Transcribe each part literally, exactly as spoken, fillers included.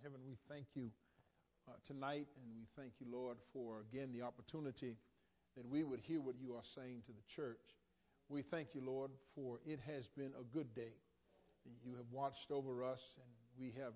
heaven, we thank you uh, tonight, and we thank you, Lord, for, again, the opportunity that we would hear what you are saying to the church. We thank you, Lord, for it has been a good day. You have watched over us, and we have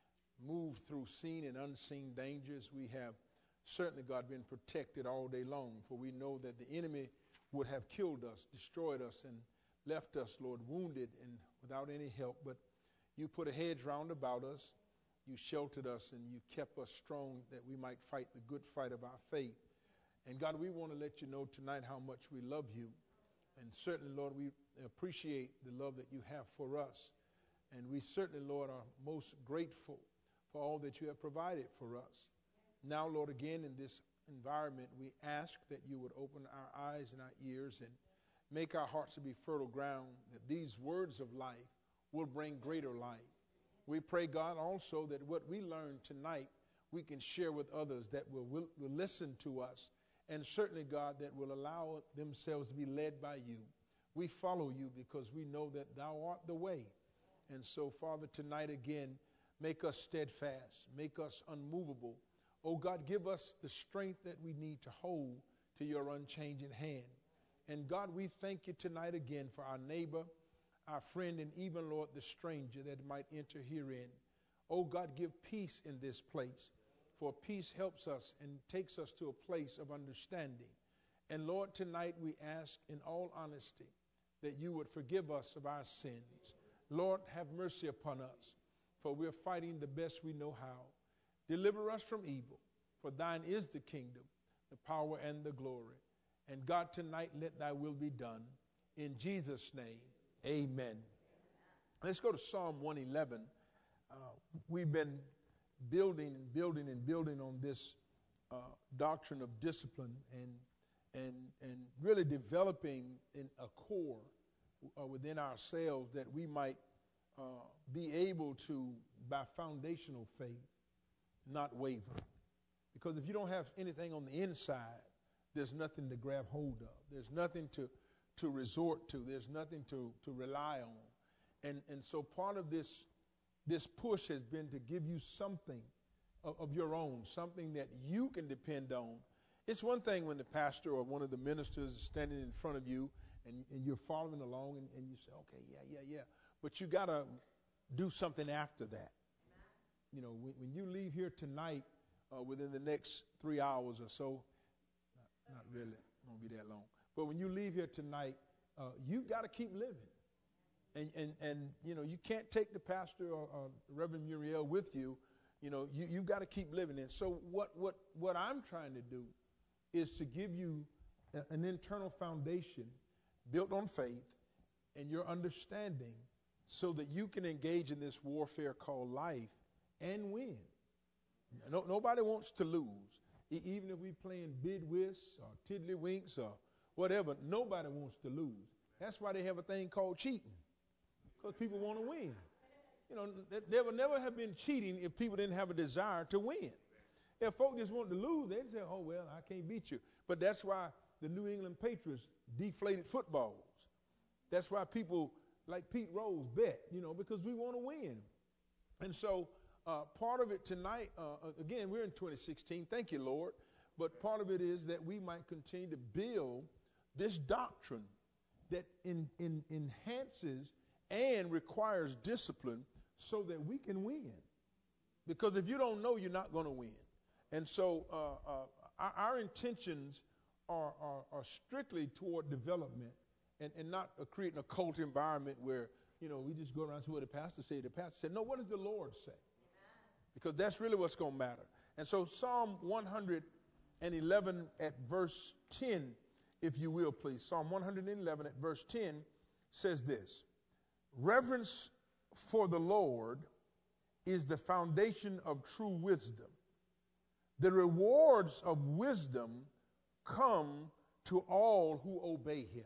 moved through seen and unseen dangers. We have certainly, God, been protected all day long, for we know that the enemy would have killed us, destroyed us, and left us, Lord, wounded and without any help. But you put a hedge round about us. You sheltered us, and you kept us strong that we might fight the good fight of our faith. And God, we want to let you know tonight how much we love you. And certainly, Lord, we appreciate the love that you have for us. And we certainly, Lord, are most grateful for all that you have provided for us. Now, Lord, again, in this environment, we ask that you would open our eyes and our ears and make our hearts to be fertile ground, that these words of life will bring greater life. We pray, God, also that what we learn tonight, we can share with others that will, will, will listen to us, and certainly, God, that will allow themselves to be led by you. We follow you because we know that thou art the way. And so, Father, tonight again, make us steadfast, make us unmovable. Oh, God, give us the strength that we need to hold to your unchanging hand. And, God, we thank you tonight again for our neighbor, our friend, and even, Lord, the stranger that might enter herein. Oh, God, give peace in this place, for peace helps us and takes us to a place of understanding. And, Lord, tonight we ask in all honesty that you would forgive us of our sins. Lord, have mercy upon us, for we're fighting the best we know how. Deliver us from evil, for thine is the kingdom, the power, and the glory. And, God, tonight let thy will be done. In Jesus' name, amen. Let's go to Psalm one eleven. Uh, we've been building and building and building on this uh, doctrine of discipline and and and really developing in a core uh, within ourselves that we might uh, be able to, by foundational faith, not waver. Because if you don't have anything on the inside, there's nothing to grab hold of. There's nothing to to resort to. There's nothing to, to rely on. And and so part of this this push has been to give you something of, of your own, something that you can depend on. It's one thing when the pastor or one of the ministers is standing in front of you and, and you're following along and, and you say, okay, yeah, yeah, yeah. But you got to do something after that. You know, when, when you leave here tonight, uh, within the next three hours or so, not, not really, it won't be that long. But when you leave here tonight, uh, you got to keep living. And, and, and, you know, you can't take the pastor or, or Reverend Muriel with you. You know, you, you got to keep living. And so what, what, what I'm trying to do is to give you a, an internal foundation built on faith and your understanding so that you can engage in this warfare called life and win. No, nobody wants to lose. E- even if we playing bid-whist or tiddlywinks or whatever, nobody wants to lose. That's why they have a thing called cheating, because people want to win. You know, there would never have been cheating if people didn't have a desire to win. If folk just wanted to lose, they'd say, oh, well, I can't beat you. But that's why the New England Patriots deflated footballs. That's why people like Pete Rose bet, you know, because we want to win. And so uh, part of it tonight, uh, again, we're in twenty sixteen. Thank you, Lord. But part of it is that we might continue to build this doctrine that in, in, enhances and requires discipline so that we can win. Because if you don't know, you're not going to win. And so uh, uh, our, our intentions are, are, are strictly toward development and, and not uh, creating a cult environment where, you know, we just go around and say what the pastor said. The pastor said, no, what does the Lord say? Amen. Because that's really what's going to matter. And so Psalm one eleven at verse ten, if you will, please. Psalm one eleven at verse ten says this: reverence for the Lord is the foundation of true wisdom. The rewards of wisdom come to all who obey him.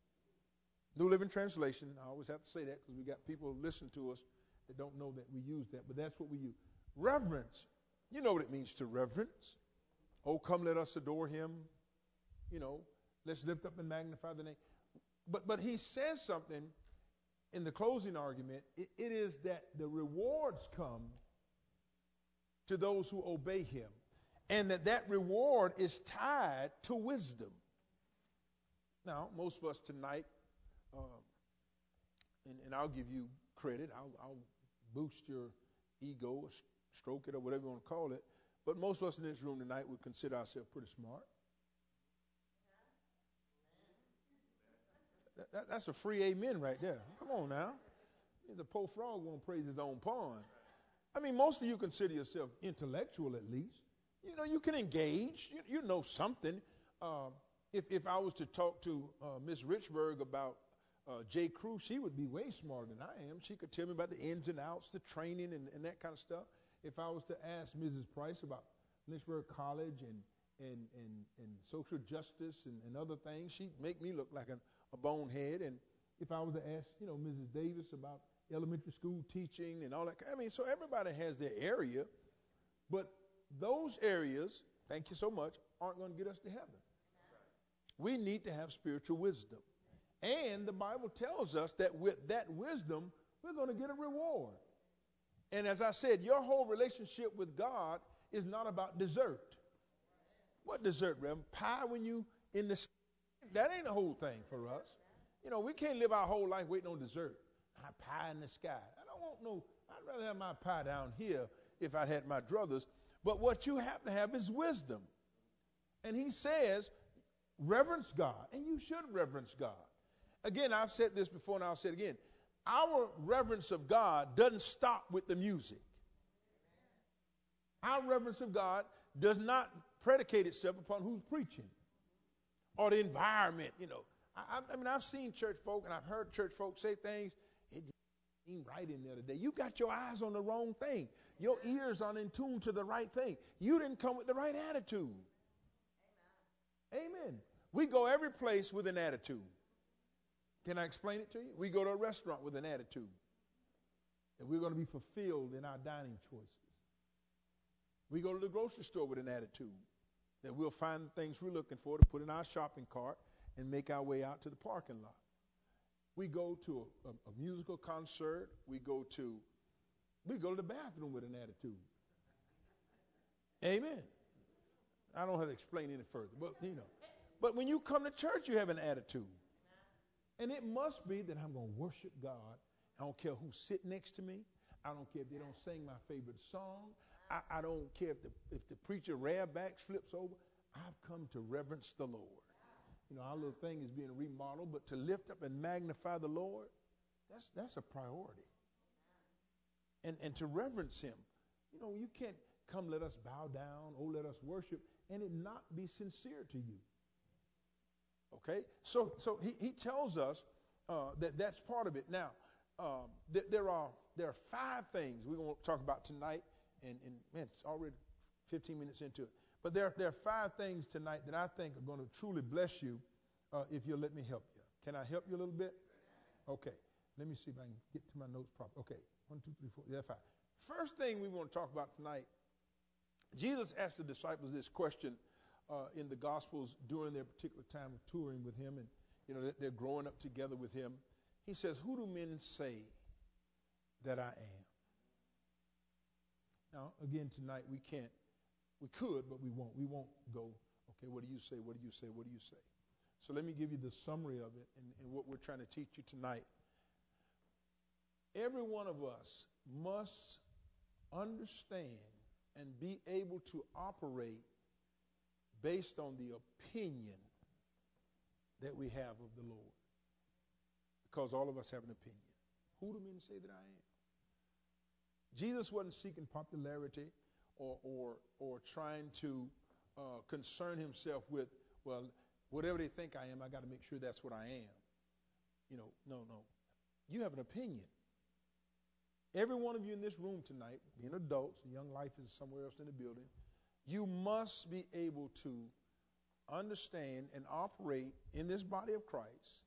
New Living Translation. I always have to say that because we got people who listen to us that don't know that we use that, but that's what we use. Reverence. You know what it means to reverence. Oh, come, let us adore him. You know, let's lift up and magnify the name. But but he says something in the closing argument. It, it is that the rewards come to those who obey him, and that that reward is tied to wisdom. Now, most of us tonight, uh, and, and I'll give you credit, I'll, I'll boost your ego, or stroke it, or whatever you want to call it, but most of us in this room tonight would consider ourselves pretty smart. That, that, that's a free amen right there. Come on now. The poor frog won't praise his own pond. I mean, most of you consider yourself intellectual at least. You know, you can engage. You, you know something. Uh, if, if I was to talk to uh, Miss Richburg about uh, J. Crew, she would be way smarter than I am. She could tell me about the ins and outs, the training, and, and that kind of stuff. If I was to ask Missus Price about Lynchburg College and and and, and social justice and, and other things, she'd make me look like a, a bonehead. And if I was to ask, you know, Missus Davis about elementary school teaching and all that, I mean, so everybody has their area, but those areas, thank you so much, aren't going to get us to heaven. We need to have spiritual wisdom. And the Bible tells us that with that wisdom, we're going to get a reward. And as I said, your whole relationship with God is not about dessert. What dessert, Reverend? Pie when you in the sky? That ain't the whole thing for us. You know, we can't live our whole life waiting on dessert. My pie in the sky. I don't want no, I'd rather have my pie down here if I had my druthers. But what you have to have is wisdom. And he says, reverence God. And you should reverence God. Again, I've said this before and I'll say it again. Our reverence of God doesn't stop with the music. Our reverence of God does not predicate itself upon who's preaching or the environment. You know, I, I mean, I've seen church folk and I've heard church folk say things. It just ain't right in there today. You got your eyes on the wrong thing. Your ears aren't in tune to the right thing. You didn't come with the right attitude. Amen. Amen. We go every place with an attitude. Can I explain it to you? We go to a restaurant with an attitude. And we're going to be fulfilled in our dining choices. We go to the grocery store with an attitude that we'll find the things we're looking for to put in our shopping cart and make our way out to the parking lot. We go to a, a, a musical concert. We go to, we go to the bathroom with an attitude. Amen. I don't have to explain any further, but you know. But when you come to church, you have an attitude. And it must be that I'm going to worship God. I don't care who's sitting next to me. I don't care if they don't sing my favorite song. I, I don't care if the, if the preacher rear-backs, flips over. I've come to reverence the Lord. You know, our little thing is being remodeled, but to lift up and magnify the Lord, that's, that's a priority. And, and to reverence him. You know, you can't come, let us bow down, oh, let us worship, and it not be sincere to you. Okay, so so he, he tells us uh, that that's part of it. Now, um, th- there are there are five things we're going to talk about tonight, and, and man, it's already fifteen minutes into it. But there, there are five things tonight that I think are going to truly bless you uh, if you'll let me help you. Can I help you a little bit? Okay, let me see if I can get to my notes properly. Okay, one, two, three, four, yeah, five. First thing we want to talk about tonight, Jesus asked the disciples this question Uh, in the Gospels during their particular time of touring with him, and you know they're growing up together with him. He says, "Who do men say that I am?" Now, again, tonight we can't, we could, but we won't. We won't go, okay, what do you say? What do you say? What do you say? So let me give you the summary of it and, and what we're trying to teach you tonight. Every one of us must understand and be able to operate based on the opinion that we have of the Lord. Because all of us have an opinion. Who do men say that I am? Jesus wasn't seeking popularity or or, or trying to uh, concern himself with, well, whatever they think I am, I got to make sure that's what I am. You know, no, no. You have an opinion. Every one of you in this room tonight, being adults, Young Life is somewhere else in the building, you must be able to understand and operate in this body of Christ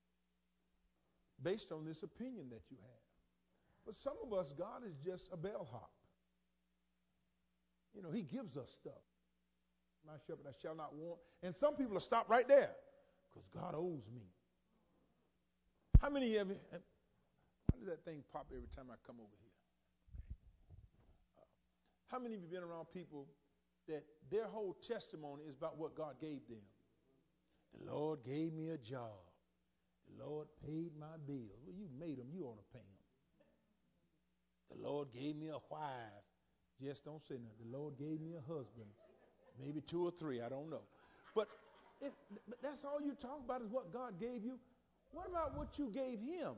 based on this opinion that you have. For some of us, God is just a bellhop. You know, he gives us stuff. My shepherd, I shall not want. And some people will stop right there because God owes me. How many of you, why does that thing pop every time I come over here? Uh, How many of you been around people that their whole testimony is about what God gave them? The Lord gave me a job. The Lord paid my bills. Well, you made them. You ought to pay them. The Lord gave me a wife. Just don't say nothing. The Lord gave me a husband. Maybe two or three. I don't know. But, it, but that's all you talk about is what God gave you. What about what you gave him?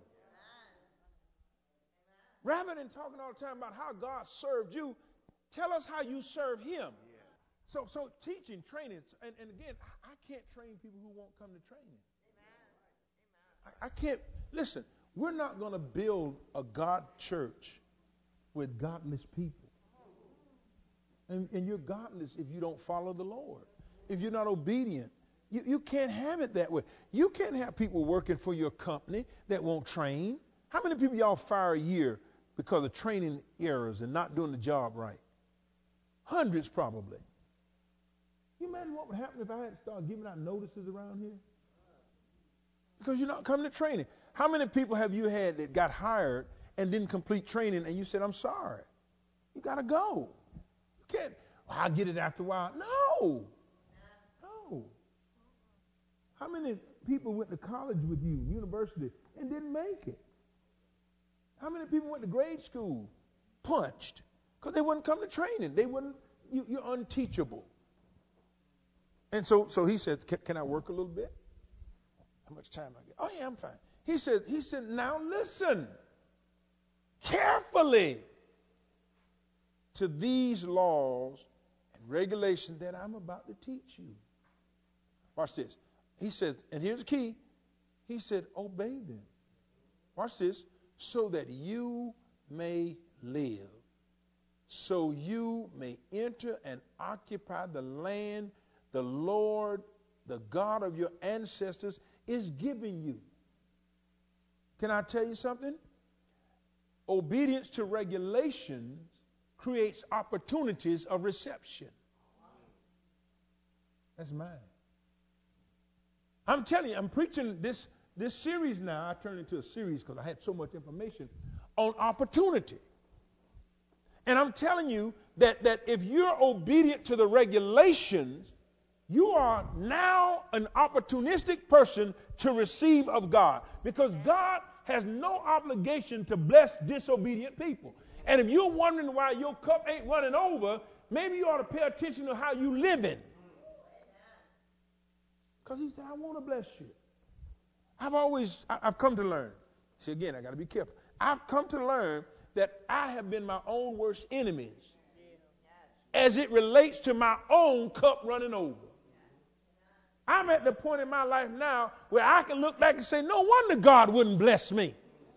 Rather than talking all the time about how God served you, tell us how you serve him. Yeah. So so teaching, training, and, and again, I, I can't train people who won't come to training. Amen. I, I can't, listen, we're not going to build a God church with godless people. And, and you're godless if you don't follow the Lord. If you're not obedient, you, you can't have it that way. You can't have people working for your company that won't train. How many people y'all fire a year because of training errors and not doing the job right? Hundreds probably. Can you imagine what would happen if I had to start giving out notices around here? Because you're not coming to training. How many people have you had that got hired and didn't complete training and you said, I'm sorry. You got to go. You can't, well, I'll get it after a while. No. No. How many people went to college with you, university, and didn't make it? How many people went to grade school, punched, because they wouldn't come to training. They wouldn't, you, you're unteachable. And so so he said, can, can I work a little bit? How much time I get? Oh, yeah, I'm fine. He said, he said, now listen carefully to these laws and regulations that I'm about to teach you. Watch this. He said, and here's the key. He said, obey them. Watch this. So that you may live, so you may enter and occupy the land the Lord, the God of your ancestors, is giving you. Can I tell you something? Obedience to regulations creates opportunities of reception. That's mine. I'm telling you, I'm preaching this This series now, I turned into a series because I had so much information on opportunity. And I'm telling you that, that if you're obedient to the regulations, you are now an opportunistic person to receive of God. Because God has no obligation to bless disobedient people. And if you're wondering why your cup ain't running over, maybe you ought to pay attention to how you living. Because he said, I want to bless you. I've always, I've come to learn. See, again, I got to be careful. I've come to learn that I have been my own worst enemies as it relates to my own cup running over. I'm at the point in my life now where I can look back and say, no wonder God wouldn't bless me.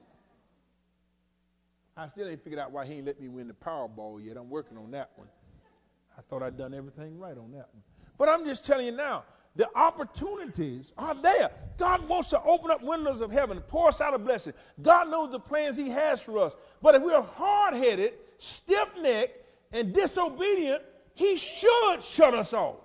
I still ain't figured out why he ain't let me win the Powerball yet. I'm working on that one. I thought I'd done everything right on that one. But I'm just telling you now, the opportunities are there. God wants to open up windows of heaven, pour us out a blessing. God knows the plans he has for us. But if we're hard-headed, stiff-necked, and disobedient, he should shut us off.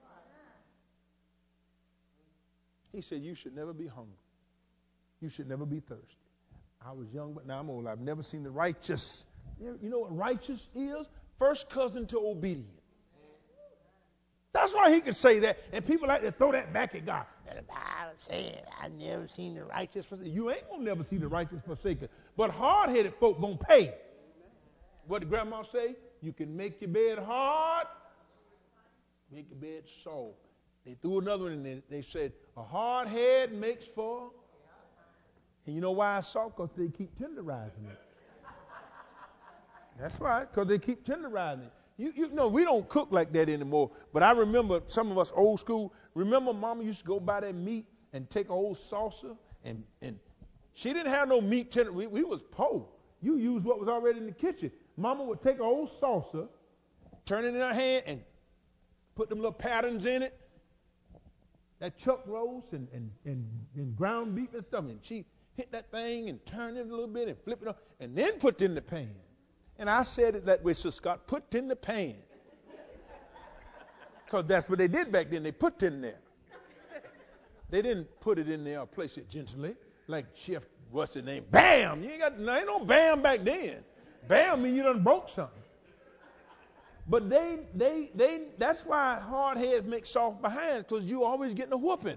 He said, you should never be hungry. You should never be thirsty. I was young, but now I'm old. I've never seen the righteous. You know what righteous is? First cousin to obedience. That's why he could say that, and people like to throw that back at God. And the Bible said, I've never seen the righteous forsaken. You ain't going to never see the righteous forsaken. But hard-headed folk going to pay. What did Grandma say? You can make your bed hard, make your bed soft. They threw another one in there. They said, a hard head makes for. And you know why it's soft? Because they keep tenderizing it. That's right, because they keep tenderizing it. You, you know, we don't cook like that anymore. But I remember some of us old school, remember Mama used to go buy that meat and take an old saucer, and, and she didn't have no meat tender. We, we was poor. You used what was already in the kitchen. Mama would take an old saucer, turn it in her hand, and put them little patterns in it. That chuck roast and, and, and, and ground beef and stuff. And she hit that thing and turn it a little bit and flip it up and then put it in the pan. And I said it that way, so Scott, put it in the pan. Because that's what they did back then. They put it in there. They didn't put it in there or place it gently. Like Chef, what's his name? Bam! You ain't got, there ain't no bam back then. Bam mean you done broke something. But they, they, they, that's why hard heads make soft behinds, because you always getting a whooping.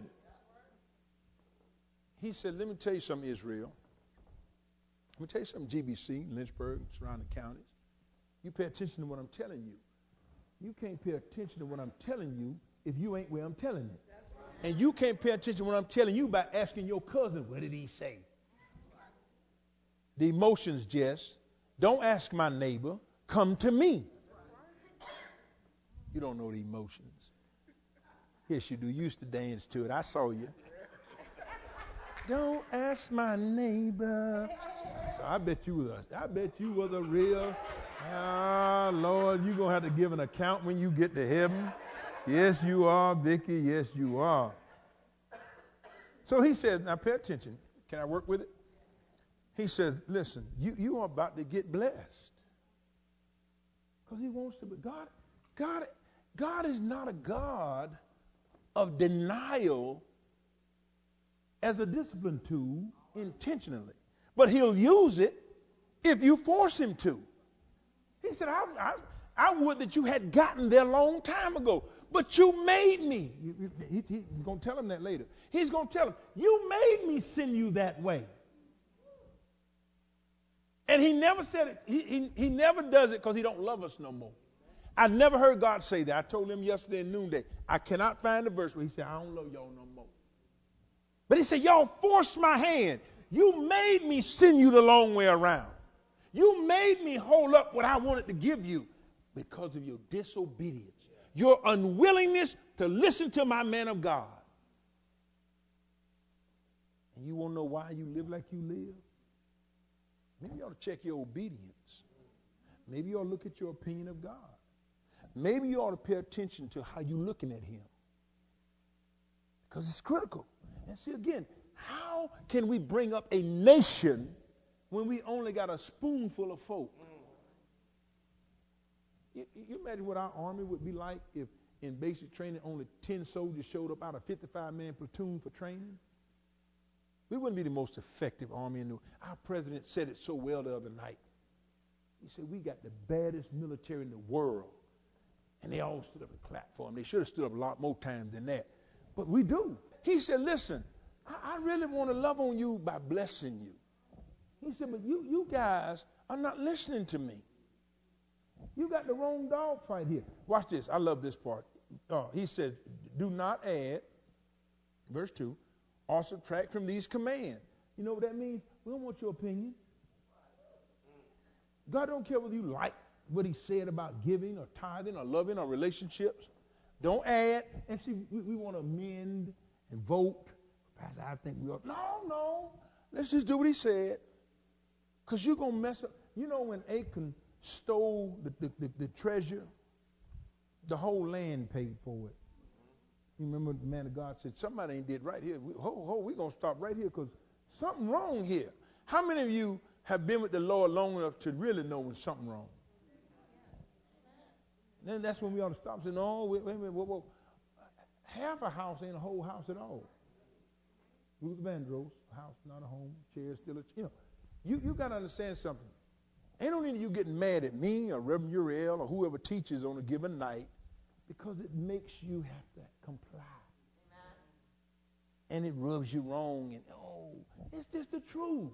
He said, let me tell you something, Israel. Let me tell you something, G B C, Lynchburg, surrounding counties. You pay attention to what I'm telling you. You can't pay attention to what I'm telling you if you ain't where I'm telling it. Right. And you can't pay attention to what I'm telling you by asking your cousin, what did he say? The emotions, Jess. Don't ask my neighbor. Come to me. You don't know the emotions. Yes, you do. You used to dance to it. I saw you. Don't ask my neighbor. So I bet you was a, I bet you was a real, ah, Lord, you're going to have to give an account when you get to heaven. Yes, you are, Vicky. Yes, you are. So he says, now pay attention. Can I work with it? He says, listen, you, you are about to get blessed. Because he wants to be. God, God, God is not a God of denial as a discipline tool intentionally. But he'll use it if you force him to. He said, I, I, I would that you had gotten there a long time ago, but you made me. He, he, he's going to tell him that later. He's going to tell him, you made me send you that way. And he never said it. He, he, he never does it because he don't love us no more. I never heard God say that. I told him yesterday at noonday, I cannot find the verse where he said, I don't love y'all no more. But he said, y'all forced my hand. You made me send you the long way around. You made me hold up what I wanted to give you because of your disobedience, your unwillingness to listen to my man of God. And you want to know why you live like you live? Maybe you ought to check your obedience. Maybe you ought to look at your opinion of God. Maybe you ought to pay attention to how you're looking at him. Because it's critical. And see, again, how can we bring up a nation when we only got a spoonful of folk? You, you imagine what our army would be like if in basic training only ten soldiers showed up out of fifty-five man platoon for training? We wouldn't be the most effective army in the world. Our president said it so well the other night. He said, we got the baddest military in the world. And they all stood up and clapped for him. They should have stood up a lot more times than that. But we do. He said, listen, I, I really want to love on you by blessing you. He said, but you, you guys are not listening to me. You got the wrong dog fight here. Watch this. I love this part. Uh, he said, do not add, verse two, or subtract from these commands. You know what that means? We don't want your opinion. God don't care whether you like what he said about giving or tithing or loving or relationships. Don't add. And see, we, we want to amend and vote. Pastor, I think we ought. No, no. Let's just do what he said. Because you're going to mess up. You know when Achan stole the, the, the, the treasure, the whole land paid for it. You remember the man of God said, somebody ain't did right here. We, ho, ho, we're going to stop right here because something wrong here. How many of you have been with the Lord long enough to really know when something wrong? Then that's when we ought to stop and say, no, wait, wait a minute, whoa, whoa. Half a house ain't a whole house at all. Luther Vandross, house, not a home, chair, still a, you know. You, you got to understand something. Ain't no need of you getting mad at me or Reverend Uriel or whoever teaches on a given night because it makes you have to comply. Amen. And it rubs you wrong. And oh, it's just the truth.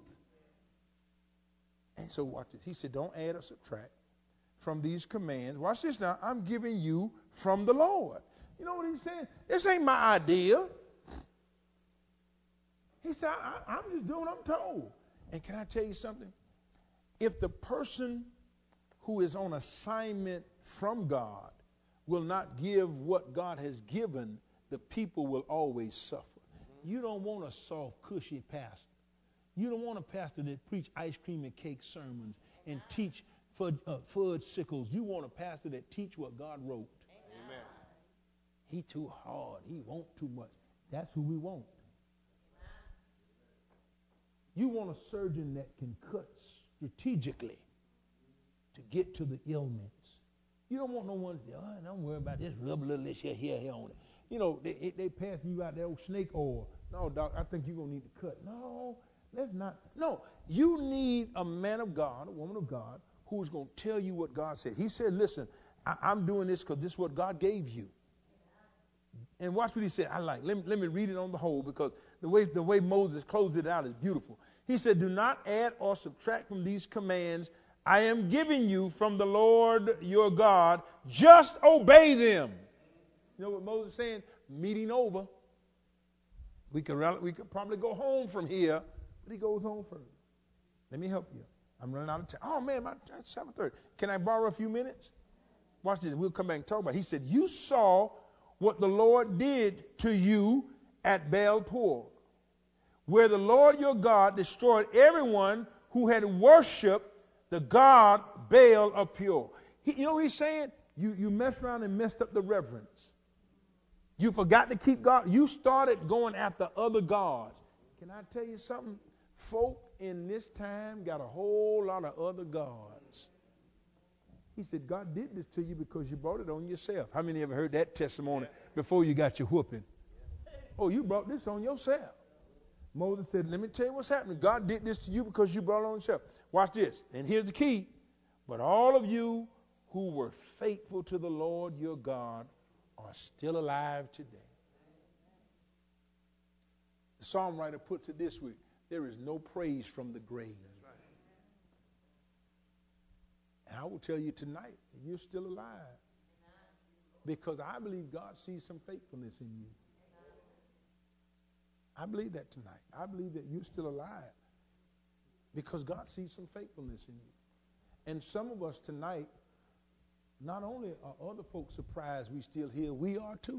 And so watch this. He said, don't add or subtract from these commands. Watch this now. I'm giving you from the Lord. You know what he's saying? This ain't my idea. He said, I, I'm just doing what I'm told. And can I tell you something? If the person who is on assignment from God will not give what God has given, the people will always suffer. You don't want a soft, cushy pastor. You don't want a pastor that preach ice cream and cake sermons and teach fudge, uh, fudge sickles. You want a pastor that teach what God wrote. Amen. He too hard. He won't too much. That's who we want. You want a surgeon that can cut strategically to get to the ailments. You don't want no one to say, oh, don't worry about this, rub a little this here, here, here on it. You know, they, they passing you out that old snake oil. No, doc, I think you're going to need to cut. No, let's not. No, you need a man of God, a woman of God, who's going to tell you what God said. He said, listen, I, I'm doing this because this is what God gave you. And watch what he said. I like. Let me, let me read it on the whole, because the way, the way Moses closed it out is beautiful. He said, do not add or subtract from these commands I am giving you from the Lord your God. Just obey them. You know what Moses is saying? Meeting over. We could, we could probably go home from here, but he goes home first. Let me help you. I'm running out of time. Oh, man, my, it's seven thirty. Can I borrow a few minutes? Watch this. We'll come back and talk about it. He said, you saw what the Lord did to you at Baal-Peor, where the Lord your God destroyed everyone who had worshipped the god Baal of Peor. He, you know what he's saying? You, you messed around and messed up the reverence. You forgot to keep God. You started going after other gods. Can I tell you something? Folk in this time got a whole lot of other gods. He said, God did this to you because you brought it on yourself. How many ever heard that testimony before you got your whooping? Oh, you brought this on yourself. Moses said, let me tell you what's happening. God did this to you because you brought it on yourself. Watch this. And here's the key. But all of you who were faithful to the Lord your God are still alive today. The psalm writer puts it this way. There is no praise from the grave. And I will tell you tonight, you're still alive. Because I believe God sees some faithfulness in you. I believe that tonight. I believe that you're still alive because God sees some faithfulness in you. And some of us tonight, not only are other folks surprised we still here, we are too.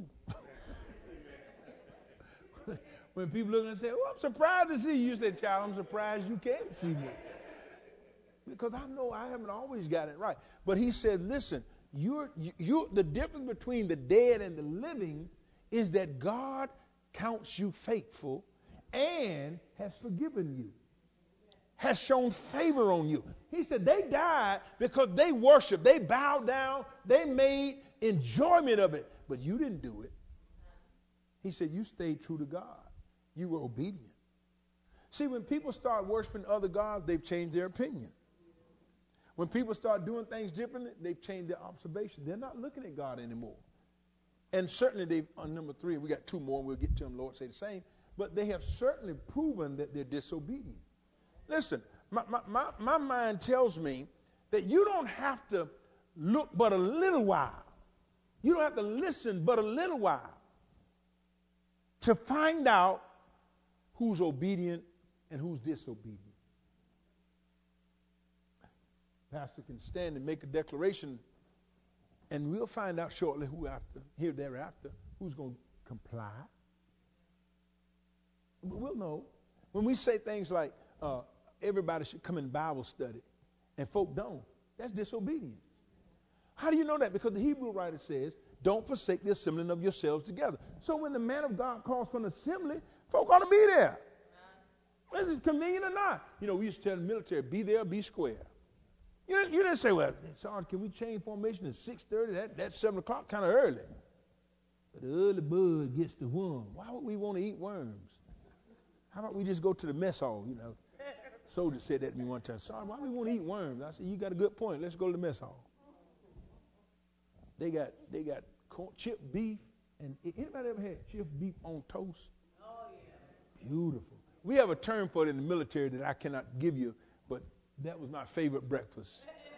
When people look and say, oh, I'm surprised to see you, you say, child, I'm surprised you can't see me. Because I know I haven't always got it right. But he said, listen, you're, you're, the difference between the dead and the living is that God counts you faithful and has forgiven you, has shown favor on you. He said they died because they worshiped, they bowed down, they made enjoyment of it, but you didn't do it. He said you stayed true to God. You were obedient. See, when people start worshiping other gods, they've changed their opinion. When people start doing things differently, they've changed their observation. They're not looking at God anymore. And certainly they've, on number three, and we got two more, and we'll get to them, Lord, say the same, but they have certainly proven that they're disobedient. Listen, my, my, my, my mind tells me that you don't have to look but a little while. You don't have to listen but a little while to find out who's obedient and who's disobedient. Pastor can stand and make a declaration, and we'll find out shortly who after, here thereafter, who's going to comply. We'll know. When we say things like uh, everybody should come in Bible study, and folk don't, that's disobedience. How do you know that? Because the Hebrew writer says, don't forsake the assembling of yourselves together. So when the man of God calls for an assembly, folk ought to be there. Whether it's convenient or not. You know, we used to tell the military, be there, be square. You didn't, you didn't say, well, Sergeant, can we change formation at six thirty? That, that's seven o'clock, kind of early. But the early bird gets the worm. Why would we want to eat worms? How about we just go to the mess hall, you know? Soldier said that to me one time. Sergeant, why do we want to eat worms? I said, you got a good point. Let's go to the mess hall. They got they got corn, chipped beef. And anybody ever had chipped beef on toast? Oh, yeah. Beautiful. We have a term for it in the military that I cannot give you, but that was my favorite breakfast.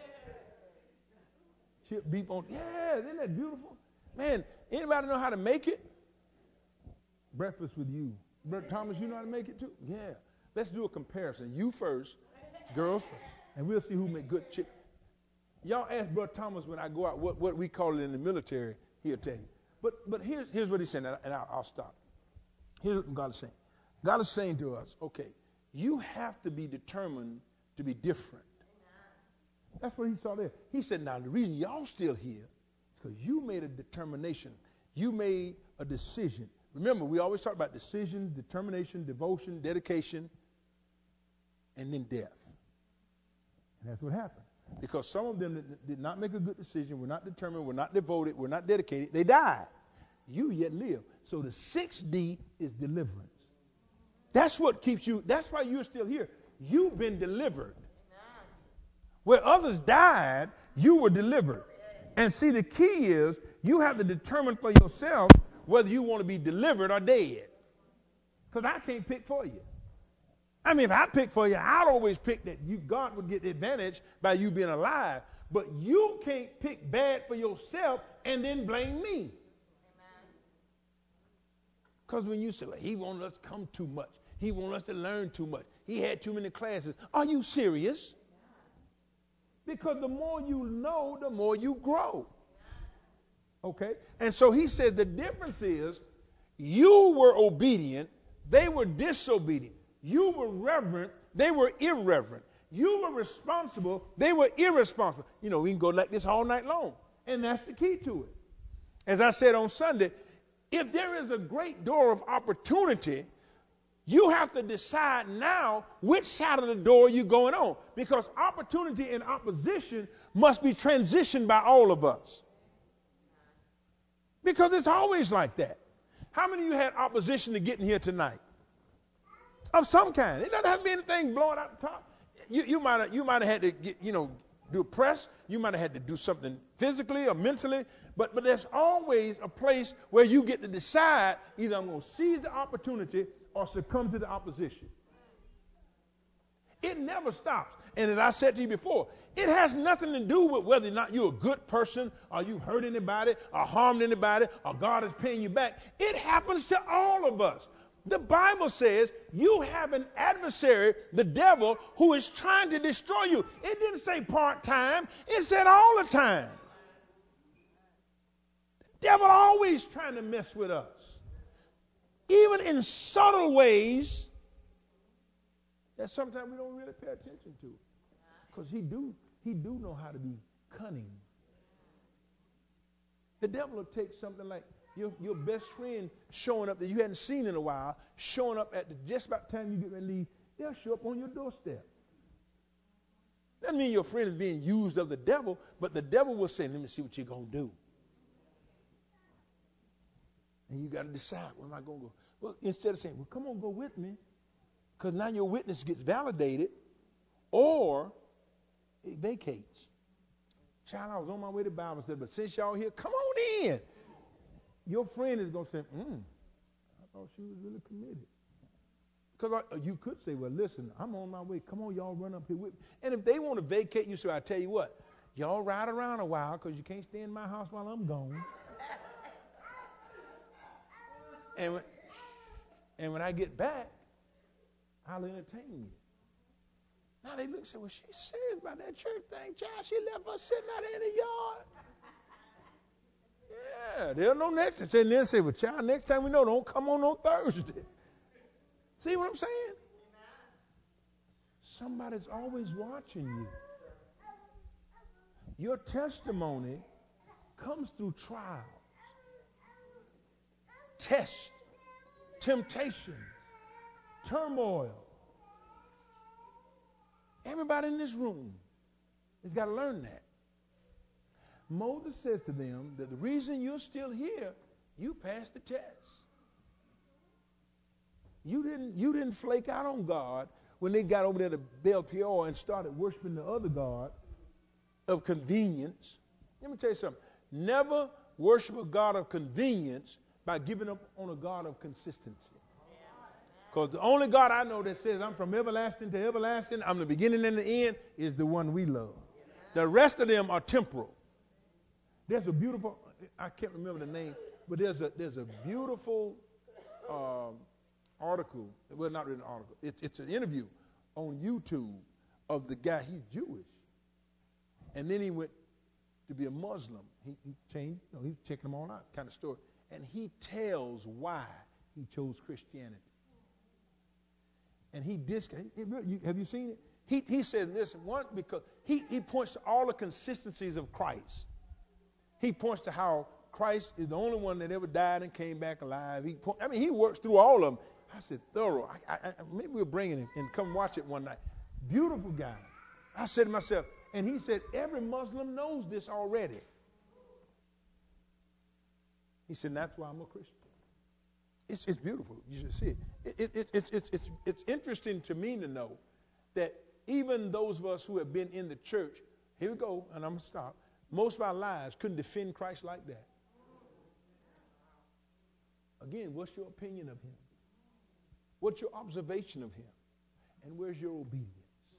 Chipped beef on, yeah, isn't that beautiful? Man, anybody know how to make it? Breakfast with you. Brother Thomas, you know how to make it too? Yeah. Let's do a comparison. You first, girls first, and we'll see who make good chicken. Y'all ask Brother Thomas when I go out what, what we call it in the military, he'll tell you. But but here's, here's what he's saying, and I'll, I'll stop. Here's what God is saying. God is saying to us, okay, you have to be determined to be different. That's what he saw there. He said, now, the reason y'all still here is because you made a determination. You made a decision. Remember, we always talk about decision, determination, devotion, dedication, and then death. And that's what happened. Because some of them did not make a good decision, were not determined, were not devoted, were not dedicated. They died. You yet live. So the sixth D is deliverance. That's what keeps you, that's why you're still here. You've been delivered. Amen. Where others died, you were delivered. And see, the key is you have to determine for yourself whether you want to be delivered or dead. Because I can't pick for you. I mean, if I pick for you, I'd always pick that you God would get the advantage by you being alive. But you can't pick bad for yourself and then blame me. Because when you say, well, he wants us to come too much. He wants us to learn too much. He had too many classes. Are you serious? Because the more you know, the more you grow. Okay? And so he said the difference is you were obedient, they were disobedient. You were reverent, they were irreverent. You were responsible, they were irresponsible. You know, we can go like this all night long. And that's the key to it. As I said on Sunday, if there is a great door of opportunity, you have to decide now which side of the door you're going on. Because opportunity and opposition must be transitioned by all of us. Because it's always like that. How many of you had opposition to getting here tonight? Of some kind. It doesn't have to be anything blowing out the top. You, you might have, you might have had to get, you know, do a press. You might have had to do something physically or mentally. But, but there's always a place where you get to decide either I'm going to seize the opportunity or succumb to the opposition. It never stops. And as I said to you before, it has nothing to do with whether or not you're a good person or you've hurt anybody or harmed anybody or God is paying you back. It happens to all of us. The Bible says you have an adversary, the devil, who is trying to destroy you. It didn't say part-time. It said all the time. The devil always trying to mess with us. Even in subtle ways that sometimes we don't really pay attention to. Because he do, he do know how to be cunning. The devil will take something like your, your best friend showing up that you hadn't seen in a while, showing up at the, just about the time you get ready to leave, they'll show up on your doorstep. Doesn't mean your friend is being used of the devil, but the devil will say, let me see what you're going to do. And you got to decide, where am I going to go? Well, instead of saying, well, come on, go with me, because now your witness gets validated, or it vacates. Child, I was on my way to Bible study, but since y'all here, come on in. Your friend is going to say, mm, I thought she was really committed. Because you could say, well, listen, I'm on my way. Come on, y'all run up here with me. And if they want to vacate you, so I tell you what, y'all ride around a while because you can't stay in my house while I'm gone. And when, and when I get back, I'll entertain you. Now they look and say, well, she's serious about that church thing, child. She left us sitting out in the yard. Yeah, they'll know next time. And they'll say, well, child, next time we know, don't come on on Thursday. See what I'm saying? Somebody's always watching you. Your testimony comes through trial, test, temptation, turmoil. Everybody in this room has got to learn that. Moses says to them that the reason you're still here, you passed the test. You didn't, you didn't flake out on God when they got over there to Baal Peor and started worshiping the other god of convenience. Let me tell you something. Never worship a God of convenience by giving up on a God of consistency. Because the only God I know that says I'm from everlasting to everlasting, I'm the beginning and the end, is the one we love. The rest of them are temporal. There's a beautiful, I can't remember the name, but there's a there's a beautiful um, article, well, not really an article, it's, it's an interview on YouTube of the guy, he's Jewish. And then he went to be a Muslim. He, he changed, you know, he's checking them all out, kind of story. And he tells why he chose Christianity. And he dis- have you seen it? He, he said, listen, one, because he, he points to all the consistencies of Christ. He points to how Christ is the only one that ever died and came back alive. He point, I mean, he works through all of them. I said, thorough. I, I, I, maybe we'll bring it in and come watch it one night. Beautiful guy. I said to myself, and he said, every Muslim knows this already. He said, that's why I'm a Christian. It's, it's beautiful. You should see it. It, it, it it's, it's, it's, it's interesting to me to know that even those of us who have been in the church, here we go, and I'm going to stop, Most of our lives couldn't defend Christ like that. Again, what's your opinion of him? What's your observation of him? And where's your obedience?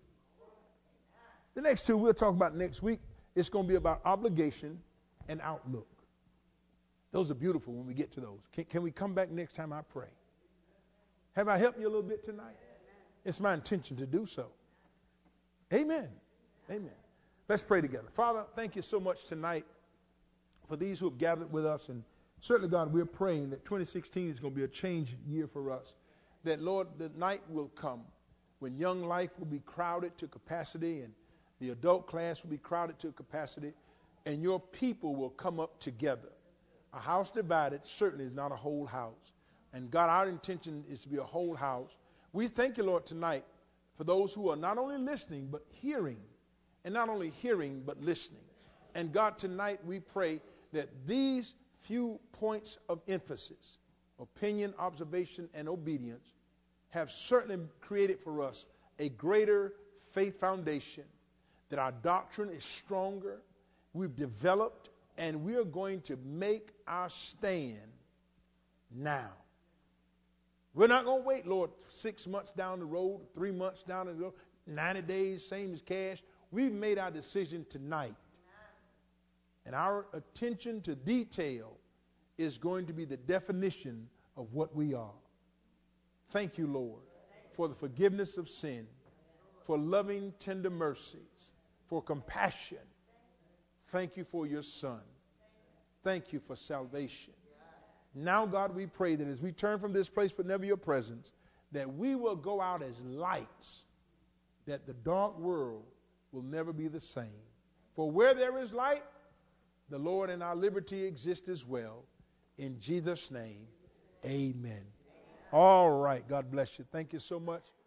The next two we'll talk about next week. It's going to be about obligation and outlook. Those are beautiful when we get to those. Can, can we come back next time I pray? Have I helped you a little bit tonight? It's my intention to do so. Amen. Amen. Let's pray together. Father, thank you so much tonight for these who have gathered with us. And certainly, God, we're praying that twenty sixteen is going to be a change year for us. That, Lord, the night will come when young life will be crowded to capacity and the adult class will be crowded to capacity, and your people will come up together. A house divided certainly is not a whole house. And God, our intention is to be a whole house. We thank you, Lord, tonight for those who are not only listening, but hearing. And not only hearing, but listening. And God, tonight we pray that these few points of emphasis, opinion, observation, and obedience, have certainly created for us a greater faith foundation, that our doctrine is stronger, we've developed, and we are going to make our stand now. We're not going to wait, Lord, six months down the road, three months down the road, ninety days, same as cash. We've made our decision tonight. And our attention to detail is going to be the definition of what we are. Thank you, Lord, for the forgiveness of sin, for loving, tender mercies, for compassion. Thank you for your Son. Thank you for salvation. Now, God, we pray that as we turn from this place, but never your presence, that we will go out as lights, that the dark world will never be the same. For where there is light, the Lord and our liberty exist as well. In Jesus' name, amen. All right. God bless you. Thank you so much.